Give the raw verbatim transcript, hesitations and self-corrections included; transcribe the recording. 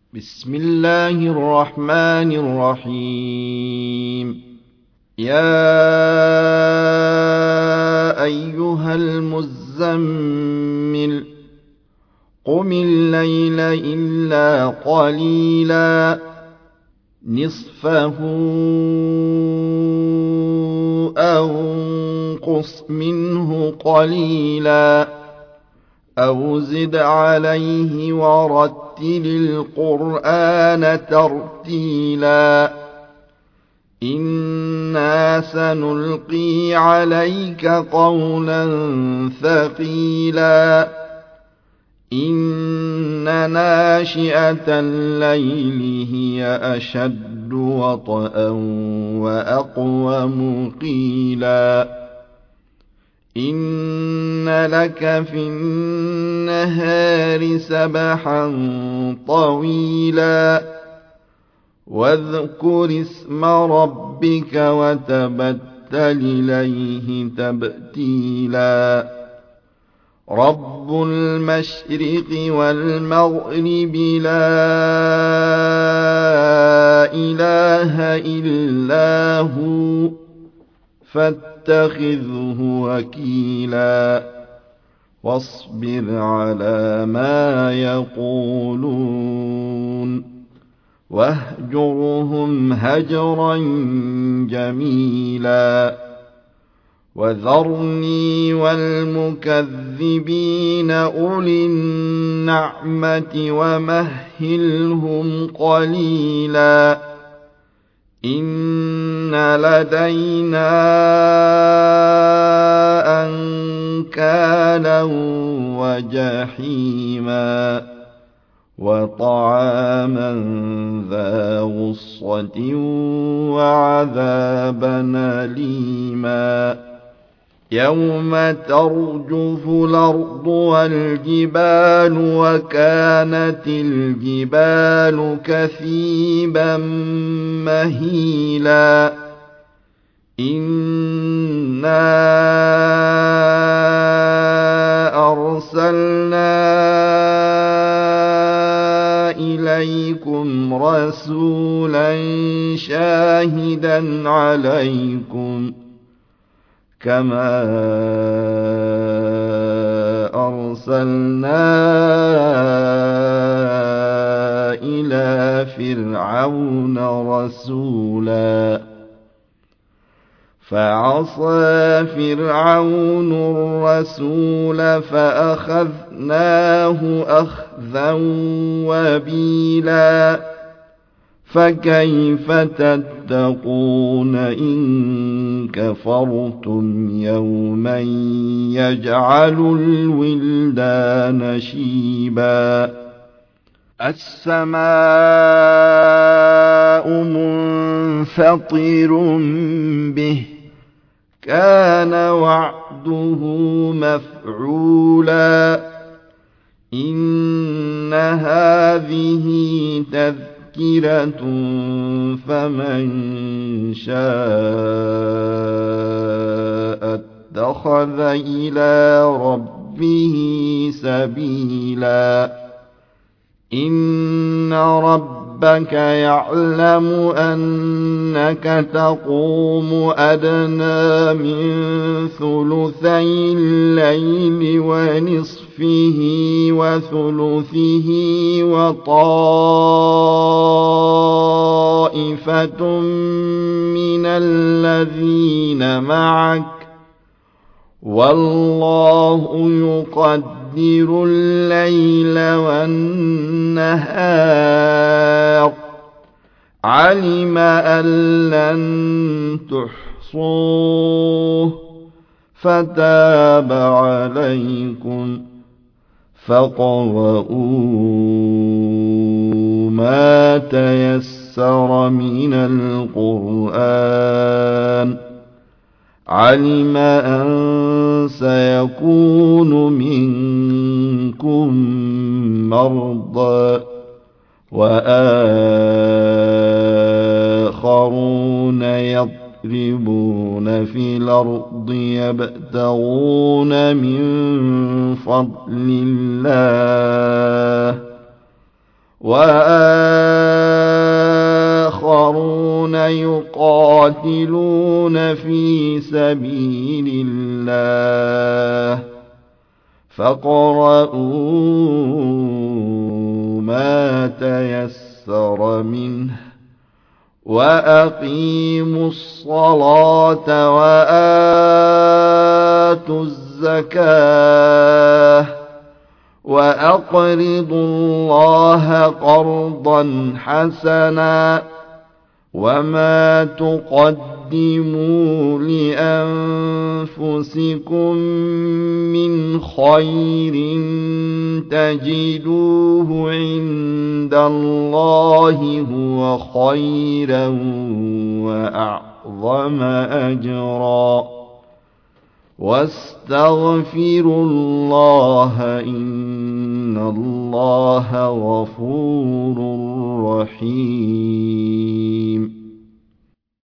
بسم الله الرحمن الرحيم. يا أيها المزمل قم الليل إلا قليلا نصفه أو انقص منه قليلا أو زد عليه ورتل القرآن ترتيلا إنا سنلقي عليك قولا ثقيلا إن ناشئة الليل هي أشد وطئا وأقوم قيلا إن لك في النهار سبحا طويلا واذكر اسم ربك وتبتل إليه تبتيلا رب المشرق والمغرب لا إله إلا هو فاتخذه وكيلا واصبر على ما يقولون واهجرهم هجرا جميلا وذرني والمكذبين أولي النعمة ومهلهم قليلا إن لدينا أنكالا وجحيما وطعاما ذا غصة وعذابا أليما يوم ترجف الأرض والجبال وكانت الجبال كثيبا مهيلا إنا أرسلنا إليكم رسولا شاهدا عليكم كما أرسلنا إلى فرعون رسولا فعصى فرعون الرسول فأخذناه أخذا وبيلا فكيف تتقون إن كفرتم يوما يجعل الولدان شيبا السماء منفطر به كان وعده مفعولا إن هذه تذكرة فمن شاء اتخذ إلى ربه سبيلا إن ربك يعلم أنك تقوم أدنى من ثلثي الليل ونصفه وثلثه وطائفة من الذين معك والله يقدر الليل والنهار علم أن لن تحصوه فتاب عليكم فاقرؤوا ما تيسر من القرآن علم أن سيكون منكم مرضى وآخرون يضربون في الأرض يبتغون من فضل الله وآخرون يقاتلون في سبيل الله فاقرؤوا ما تيسر منه وأقيموا الصلاة وآتوا الزكاة وأقرضوا الله قرضا حسنا وما تقدموا لأنفسكم من خير تجدوه عند الله هو خيرا وأعظم أجرا واستغفروا الله إن الله غفور رحيم